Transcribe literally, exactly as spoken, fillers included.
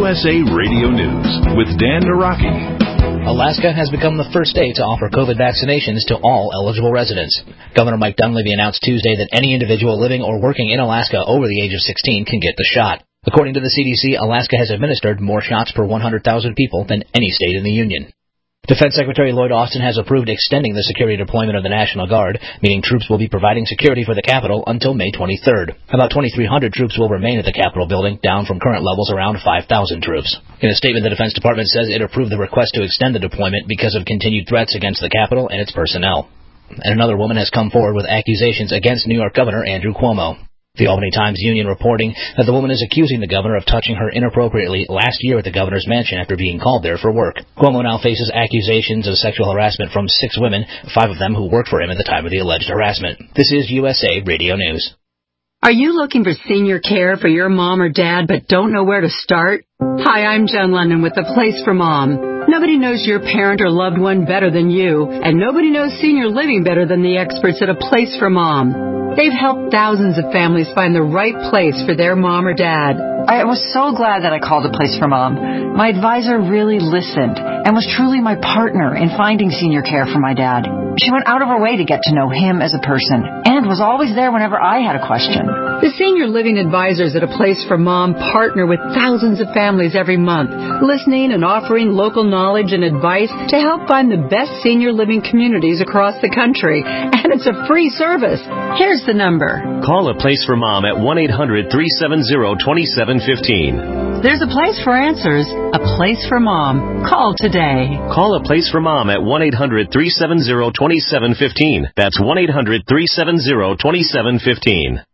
S A Radio News with Dan Naraki. Alaska has become the first state to offer COVID vaccinations to all eligible residents. Governor Mike Dunleavy announced Tuesday that any individual living or working in Alaska over the age of sixteen can get the shot. According to the C D C, Alaska has administered more shots per one hundred thousand people than any state in the Union. Defense Secretary Lloyd Austin has approved extending the security deployment of the National Guard, meaning troops will be providing security for the Capitol until May twenty-third. About twenty-three hundred troops will remain at the Capitol building, down from current levels around five thousand troops. In a statement, the Defense Department says it approved the request to extend the deployment because of continued threats against the Capitol and its personnel. And another woman has come forward with accusations against New York Governor Andrew Cuomo. The Albany Times-Union reporting that the woman is accusing the governor of touching her inappropriately last year at the governor's mansion after being called there for work. Cuomo now faces accusations of sexual harassment from six women, five of them who worked for him at the time of the alleged harassment. This is U S A Radio News. Are you looking for senior care for your mom or dad but don't know where to start? Hi, I'm Jen London with The Place for Mom. Nobody knows your parent or loved one better than you, and nobody knows senior living better than the experts at A Place for Mom. They've helped thousands of families find the right place for their mom or dad. I was so glad that I called A Place for Mom. My advisor really listened and was truly my partner in finding senior care for my dad. She went out of her way to get to know him as a person and was always there whenever I had a question. The senior living advisors at A Place for Mom partner with thousands of families every month, listening and offering local knowledge and advice to help find the best senior living communities across the country. And it's a free service. Here's the number. Call A Place for Mom at one eight hundred three seven zero two seven one five. There's a place for answers, a place for Mom. Call today. Call A Place for Mom at one eight hundred three seven zero two seven one five. That's one eight hundred three seven zero two seven one five.